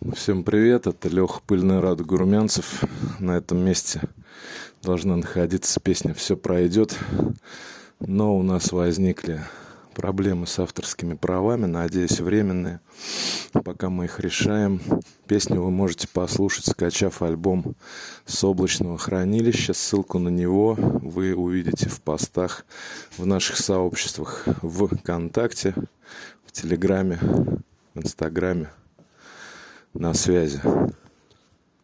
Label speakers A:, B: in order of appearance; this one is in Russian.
A: Всем привет, это Леха Пыльная Радуга Румянцев. На этом месте должна находиться песня «Все пройдет», но у нас возникли проблемы с авторскими правами, надеюсь, временные. Пока мы их решаем, песню вы можете послушать, скачав альбом с облачного хранилища. Ссылку на него вы увидите в постах в наших сообществах в ВКонтакте, в Телеграме, в Инстаграме. На связи.